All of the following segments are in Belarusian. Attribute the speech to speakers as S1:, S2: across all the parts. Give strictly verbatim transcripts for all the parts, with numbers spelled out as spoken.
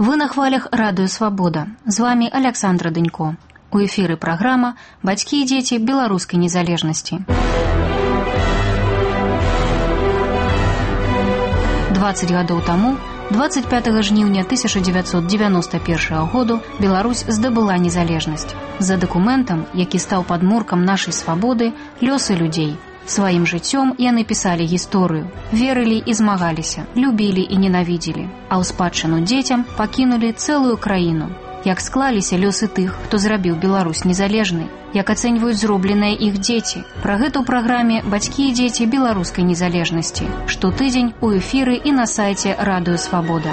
S1: Вы на хвалях радыё «Свабода». З вами Александра Дынько. У эфіры праграма «Бацькі і дзеці беларускай незалежнасці». дваццаць гадоў таму, дваццаць пятага жніўня тысяча дзевяцьсот дзевяноста першага году, Беларусь здабыла незалежнасць. За дакументам, які стаў падмуркам нашай свабоды, лёсы людзей. Сваім жыццём яны пісалі гісторыю, верылі і змагаліся, любілі і ненавідзелі, а ў спадчыну дзецям пакінулі цэлую краіну. Як склаліся лёсы тых, хто зрабіў Беларусь незалежнай, як ацэньваюць зробленыя іх дзеці. Пра гэта ў праграме «Бацькі і дзеці беларускай незалежнасці». Штотыдзень у эфіры і на сайце радыё «Свабода».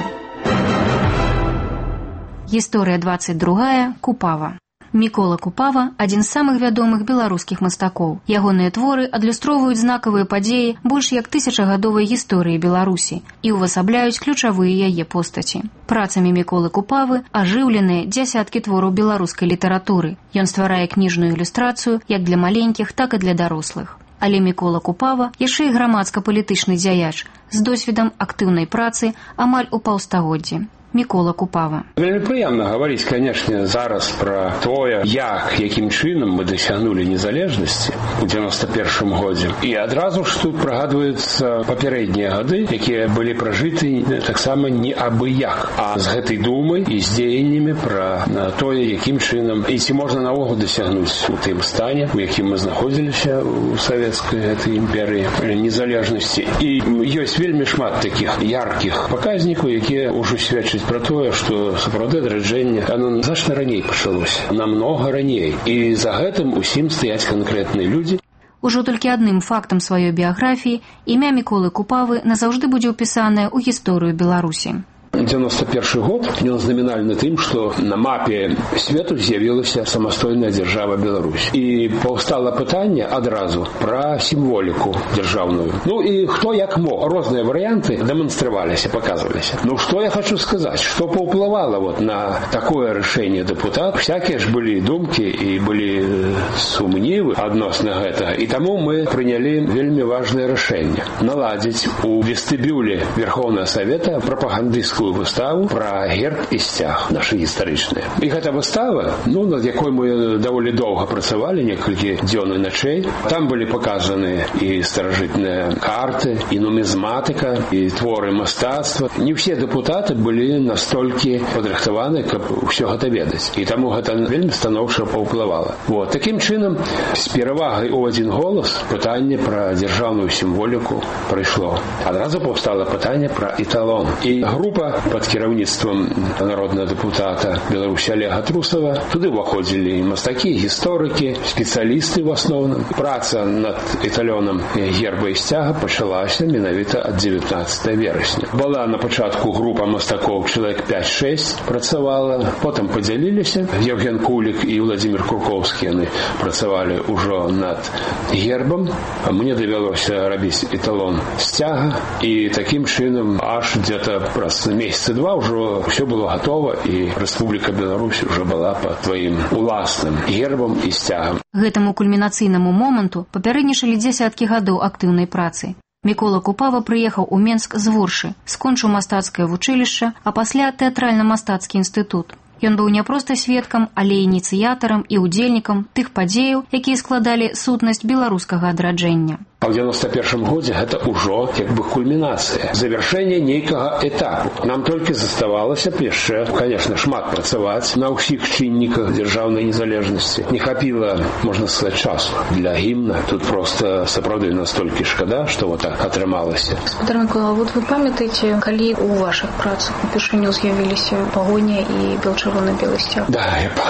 S1: Гісторыя дваццаць другая. Купава. Мікола Купава – адзін з самых вядомых беларускіх мастакоў. Ягоныя творы адлюстроўваюць знакавыя падзеі больш як тысячагадовай гісторыі Беларусі і ўвасабляюць ключавыя яе постаці. Працамі Міколы Купавы ажыўленыя дзясяткі твораў беларускай літаратуры. Ён стварае кніжную ілюстрацыю як для маленькіх, так і для дарослых. Але Мікола Купава яшчэ і грамадска-палітычны дзяяч з досведам актыўнай працы амаль у паўстагоддзі. Мікола Купава.
S2: Вельмі прыемна гаварыць, канешне, зараз пра тое, як, якім чынам мы дасягнулі незалежнасці ў дзевяноста першым годзе. І адразу ж тут прагадваюцца папярэднія гады, якія былі пражыты таксама не абы-як, а з гэтай думай і з дзеяннямі пра тое, якім чынам і ці можна наогул дасягнуць у тым стане, у якім мы знаходзіліся ў савецкай гэтай імперыі незалежнасці. І ёсць вельмі шмат такіх яркіх паказнікаў, якія ўжо сведчаць про тое, што сапраўды адраджэнне оно значна раней пачалося, намнога раней. І за гэтым усім стаяць канкрэтныя людзі.
S1: Ужо толькі адным фактам сваёй біяграфіі імя Міколы Купавы назаўжды будзе ўпісанае ў гісторыю Беларусі.
S2: дзевяноста першы год, ён знаменальны тым, што на мапе свету з'явілася самастойная дзяржава Беларусь. І паўстала пытанне адразу пра сімволіку дзяржаўную. Ну і хто як мог. Розныя варыянты дэманстраваліся, паказваліся. Ну што я хочу сказаць, што паўплывала вот на такое рашэнне дэпутат. Всякія ж былі думкі і былі сумнівы адносна гэтага. І таму мы прынялі вельмі важнае рашэнне. Наладзіць у вестыбюле Верховнага Савета прапагандысцкую выставу пра герб і сцяг нашы гістарычныя. І гэта выстава, ну, над якой мы даволі доўга працавалі, некалькі дзён і начэй. Там былі паказаны і старажытныя карты, і нумізматыка, і творы мастацтва. Не ўсе дэпутаты былі настолькі падрыхтаваны, каб усё гэта ведаць. І таму гэта вельмі станоўча паўплывала. Вот. Такім чынам, з перавагай у адзін голас пытанне пра дзяржаўную сімволіку прыйшло. Адразу паўстала пытанне пра эталон. І група под кіраўніцтвам народнага дэпутата Беларусі Олега Трусова. Туды ўваходзілі мастакі, гісторыкі, спецыялісты в асноўным. Праца над эталёнам герба і сцяга пачалася менавіта ад дзевятнаццатага верасня. Была на пачатку група мастакоў, чалавек пяць-шэсць працавала, потым падзяліліся. Евген Кулік і Владзімір Куркоўскі яны працавалі ўжо над гербам. Мне давялося рабіць эталон сцяга, і такім чынам аж дзе-то праз месяца два ўжо ўсё было гатова, і Рэспубліка Беларусь ўжо была па тваім уласным гербам і сцягам.
S1: Гэтаму кульмінацыйнаму моманту папярэднічалі дзясяткі гадоў актыўнай працы. Мікола Купава прыехаў у Менск з Вуршы, скончыў мастацкае вучылішча, а пасля тэатральна-мастацкі інстытут. Ён быў не проста сведкам, але ініцыятарам і удзельнікам тых падзеяў, якія складалі сутнасць беларускага адраджэння.
S2: А ў дзевяноста першым годзе гэта ўжо як бы кульмінацыя, завяршэнне нейкага этапу. Нам толькі заставалася б яшчэ, конечно, шмат працаваць на ўсіх чынніках дзяржаўнай незалежнасці. Не хапіла, можна сказаць, часу для гімна. Тут просто сапраўды настолькі шкада, што вот так атрымалася.
S3: Гаспадар Мікола, вот вы памятаеце, калі ў вашых працах упершыню з'явіліся пагоня і бело-чырвона-белы сцяг?
S2: Да, я,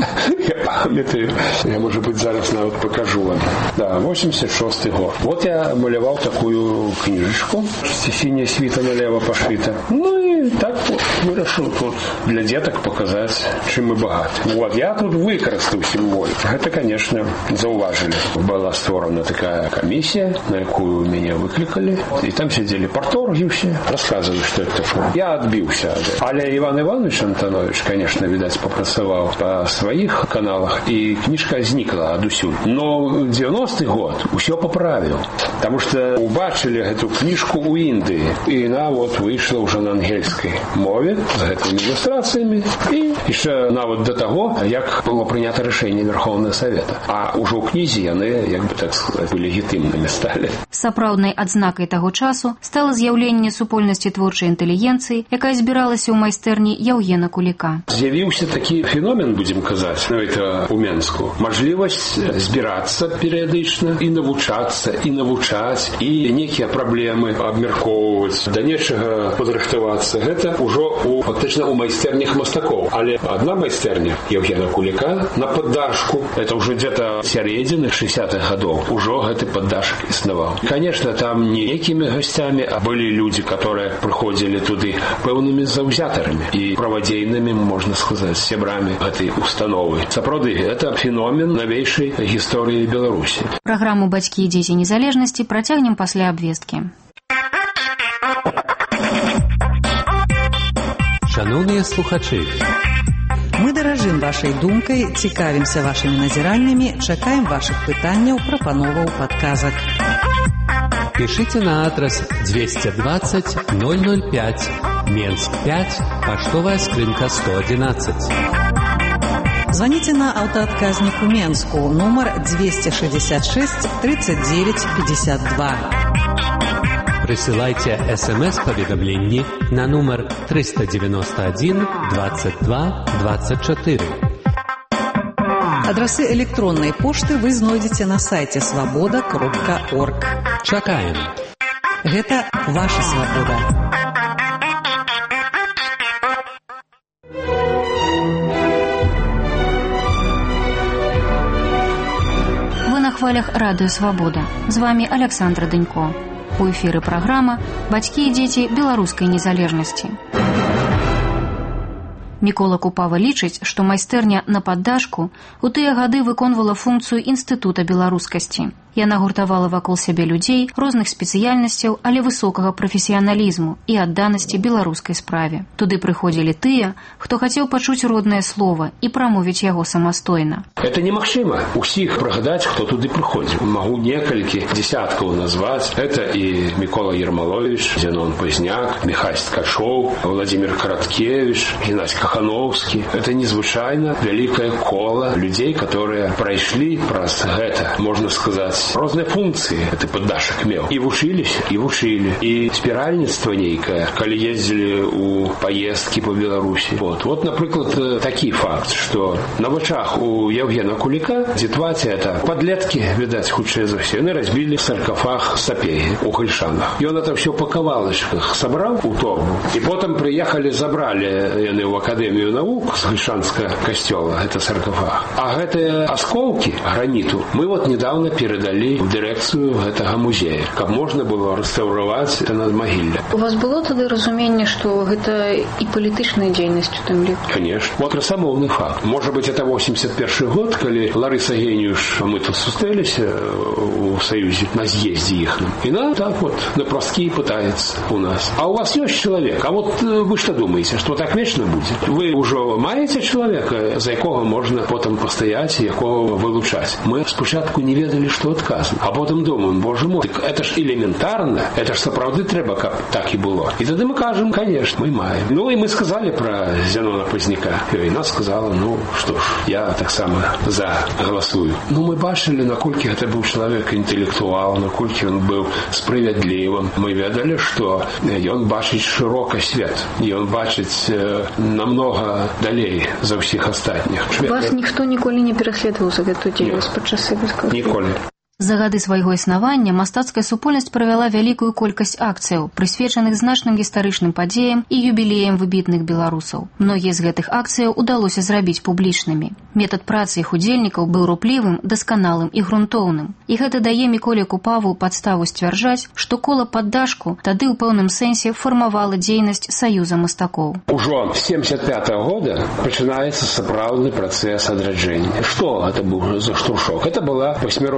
S2: я памятаю. Я, может быть, зараз нават покажу вам. Да, восемьдесят шосты год. Вот я малявал такую книжечку, синяя свита налево пошита. Ну и так вот вырашил тут для деток показать, чем мы богаты. Вот, я тут выкористал символику. Это, конечно, зауважили. Была створена такая комиссия, на якую меня выкликали. И там сидели парторги все, рассказывали, что это такое. Я отбился. Але Иван Иванович Антонович, конечно, видать, попрацевал по своих каналах, и книжка зникла адусюль. Но девяностый год все поправил. Потому что убачили эту книжку у Индии. И она вот вышла уже на ангельской мове. з гэтымі ілюстрацыямі і яшчэ нават да таго, як было прынята рашэнне Верховнага Савета. А ўжо ў кнізе яны, як бы так сказаць, легітымнымі сталі.
S1: Сапраўднай адзнакай таго часу стала з'яўленне супольнасці творчай інтэлігенцыі, якая збіралася ў майстэрні Яўгена Куліка.
S2: З'явіўся такі феномен, будзем казаць, нават у Менску. Мажлівасць збірацца перыядычна і навучацца, і навучаць, і некія праблемы абмяркоўваць, да нечага падрыхтавацца. Гэта ўжо у, фактычна у майстэрнях мастакоў. Але одна майстэрня Яўгена Куліка на паддашку, это ўжо где-то сярэдзіны шэсцідзятых гадоў, ужо гэты паддашак існаваў. Конечно, там не якімі гасцямі, а былі людзі, которые прыходзілі туды пэўнымі заўзятарамі і правадзейнымі, можна сказаць, сябрамі гэтай установы. Сапраўды, это феномен навейшай гісторыі Беларусі.
S1: Праграму «Бацькі і дзеці незалежнасці» працягнем пасля абвесткі.
S4: Шановныя слухачы,
S5: мы даражым вашай думкай, цікавімся вашымі назіраннямі, чакаем вашых пытанняў, прапановаў, падказак.
S4: Пишите на адрес двести двадцать ноль ноль пять, Менск пять, поштовая скрынка сто одиннадцать.
S5: Звоните на аўтаадказнік у Менску, номер двести шестьдесят шесть тридцать девять пятьдесят два.
S4: Присылайте смс-поведомление на номер триста девяносто один двадцать два двадцать четыре.
S5: Адрасы электронной пошты вы знойдзеце на сайте свобода кропка орг.
S4: Чакаем.
S5: Гэта ваша свабода.
S1: Вы на хвалях радыё «Свабода». З вами Александра Дынько. У эфіры праграма «Бацькі і дзеці беларускай незалежнасці». Мікола Купава лічыць, што майстэрня на паддашку у тыя гады выконвала функцыю інстытута беларускасці. Яна гуртавала вакол сябе людзей розных спецыяльнасцяў, але высокага прафесіяналізму і адданасці беларускай справе. Туды прыходзілі тыя, хто хацеў пачуць роднае слова і прамовіць яго самастойна.
S2: Это немагчыма усіх прыгадаць, хто туды прыходзіў. Магу некалькі дзесяткаў назваць. Это і Мікола Ермалович, Зенон Пазняк, Михась Ткачоў, Владимир Караткевич, Геннадзь Кахановскі. Это незвычайна вялікае кола людзей, которые прайшлі праз гэта, можна сказаць, розныя функцыі гэты паддашак меў. І вучыліся, і вучылі. І спіральніцтва нейкае, калі ездзілі ў паездкі па Беларусі. Вот, вот, напрыклад, такі факт, што на вачах у Яўгена Куліка дзітваці это падлеткі, відаць, хутчэй за ўсё, яны разбілі саркафаг Сапегі ў Гальшанах. Ён это ўсё па кавалачках сабраў у торбу, і потым прыехалі, забралі яны ў Акадэмію навук з Гальшанскага касцёла, гэта саркафаг. А гэтыя асколкі граніту мы вот недавно передали в дырэкцыю гэтага музея, каб можна было рэстаўраваць это надмагілле.
S3: У вас было тады разуменне, што гэта і палітычная дзейнасць у тым ліку?
S2: Конечно. Вот красамоўны факт. Может быть, это восемьдесят первый год, калі Ларыса Геніюш, мы тут сустрэліся у Саюзе на з'ездзе іхным. І нам так вот на просткі пытается у нас. А у вас ёсць чалавек? А вот вы што думаеце, што так вечна будзе? Вы ўжо маеце чалавека, за якога можна потым пастаяць і якога вылучаць? Мы спачатку не ведалі, што адказваць. А потым думаем, боже мой, так это ж элементарна, это ж сапраўды трэба, каб так і было. І тады мы кажам, конечно, мы маем. Ну і мы сказали про Зенона Пазняка. І нас сказала, ну што ж, я таксама за галасую. Ну мы бачылі, наколькі гэта быў чалавек інтэлектуал, наколькі ён быў справядлівым. Мы ведалі, што ён бачыць шырока свет. Ён бачыць э, намнога далей за ўсіх астатніх.
S3: Вас ніхто ніколі не пераследаваў за гэту дзейнасць падчас савецкага?
S2: Ніколі.
S1: За гады свайго існавання мастацкая супольнасць правяла вялікую колькасць акцыяў, прысвечаных значным гістарычным падзеям і юбілеям выбітных беларусаў. Многія з гэтых акцыяў удалося зрабіць публічнымі. Метад працы іх удзельнікаў быў руплівым, дасканалым і грунтоўным. І гэта дае Міколе Купаву падставу сцвярджаць, што кола паддашку тады ў пэўным сэнсе фармавала дзейнасць Саюза мастакоў.
S2: Ужо з семьдесят пятого года пачынаецца сапраўдны працэс адраджэння. Што гэта быў за штуршок? Это была восьміротная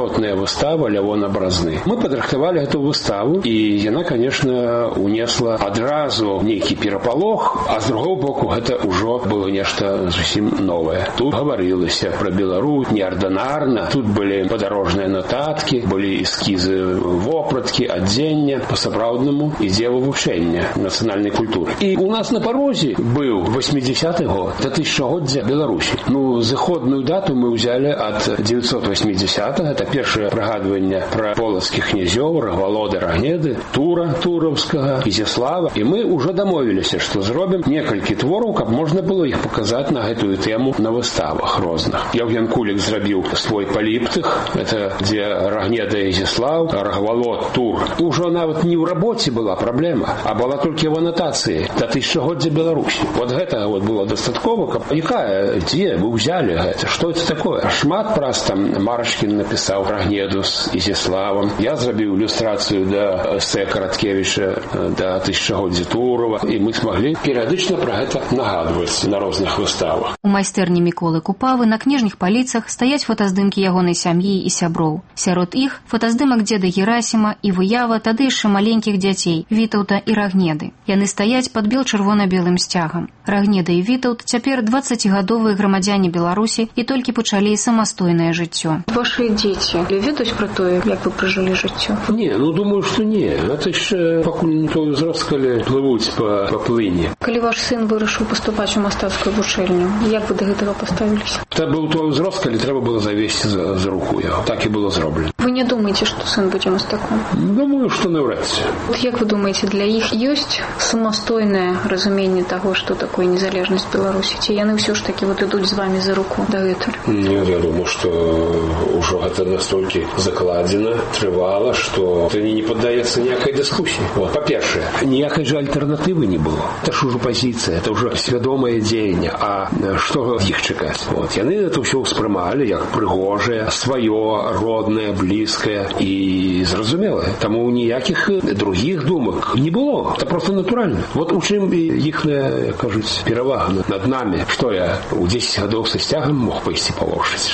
S2: выстава Лявона Бразны. Мы падрыхтавалі эту выставу, і яна, конечно, унесла адразу нейкі перапалох, а з другого боку гэта ўжо было нешта зусім новае. Тут гаварылася пра Беларусь неардынарна, тут былі падарожныя нататкі, былі эскізы вопраткі, адзення, па-сапраўднаму ідзе вывучэння нацыянальнай культуры. І у нас на парозе быў восьмидесяты год, да тысячагоддзя Беларусі. Ну, зыходную дату мы ўзялі ад девятьсот восьмидесятого, это першае прыгадванне пра полацкіх князёў, Рагвалоды, Рагнеды, Тура Тураўскага, Ізяслава. І мы ўжо дамовіліся, што зробім некалькі твораў, каб можна было іх паказаць на гэтую тэму на выставах розных. Яўген Кулік зрабіў свой паліптых, это дзе Рагнеда і Ізяслав, Рагвалод, Тур. Ужо нават не ў рабоце была праблема, а была толькі в анатацыі да тысячагоддзя Беларусі. Вот гэта вот было дастаткова, каб якая, дзе вы ўзялі гэта, што это такое? Шмат праз там Марашкін напісаў Рагнеду з Ізяславам. Я зрабіў ілюстрацыю да эсэ Караткевіча да тысячагоддзя Турова, і мы смаглі перыядычна пра гэта нагадваць на розных выставах.
S1: У майстэрні Міколы Купавы на кніжных паліцах стаяць фотаздымкі ягонай сям'і і сяброў. Сярод іх фотаздымак дзеда Герасіма і выява тады яшчэ маленькіх дзяцей Вітаўта і Рагнеды. Яны стаяць пад бел-чырвона-белым сцягам. Рагнеда і Вітаўт цяпер дваццацігадовыя грамадзяне Беларусі і толькі пачалі самастойнае жыццё.
S3: Ваши дзеці ведаюць пра тое, як вы пражылі жыццё?
S2: Не, ну думаю, што не. Гэта яшчэ пакуль не той узрост, калі плывуць па, па плыні.
S3: Калі ваш сын вырашыў паступаць у мастацкую вучэльню, як вы да гэтага паставіліся?
S2: Це быў той узрост, калі трэба было завесці за, за руку яго. Так і было зроблена.
S3: Вы не думаеце, што сын будзе мастаком?
S2: Думаю, што наўрад ці.
S3: Як вы думаеце, для іх ёсць самастойнае разуменне таго, што такое незалежнасць Беларусі? Ці яны ўсё ж такі вот ідуць з вамі за руку дагэтуль?
S2: Не, я думаю, што ўжо гэта настолькі закладзена, трывала, што это не паддаецца ніякай дыскусіі. Вот, па-першае, ніякай жа альтэрнатывы не было. Это ж ужо пазіцыя, это ўжо свядомае дзеянне. А што іх чакаць? Вот, яны это ўсё ўспрымалі як прыгожае, сваё, роднае, блізкае і зразумелае. Таму ніякіх другіх думак не было. Это просто натуральна. Вот у чым іхная, кажуць, перавага над намі. Што я у дзесяць гадоў са сцягам мог пайсці палошыць?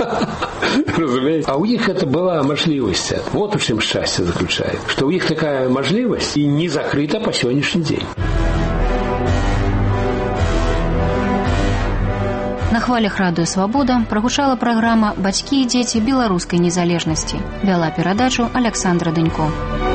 S2: Разумеете? А у іх это была мажлівасць. Вот у чым шчасце заключае. Што ў іх такая мажлівасць і не закрыта па сённяшні дзень.
S1: На хвалях радыё «Свабода» прагучала праграма «Бацькі і дзеці беларускай незалежнасці». Вяла перадачу Аляксандра Дынько.